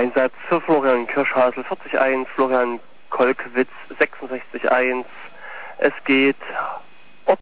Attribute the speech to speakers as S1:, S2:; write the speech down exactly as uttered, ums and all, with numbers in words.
S1: Einsatz für Florian Kirschhasel vierzig eins, Florian Kolkwitz sechsundsechzig eins. Es geht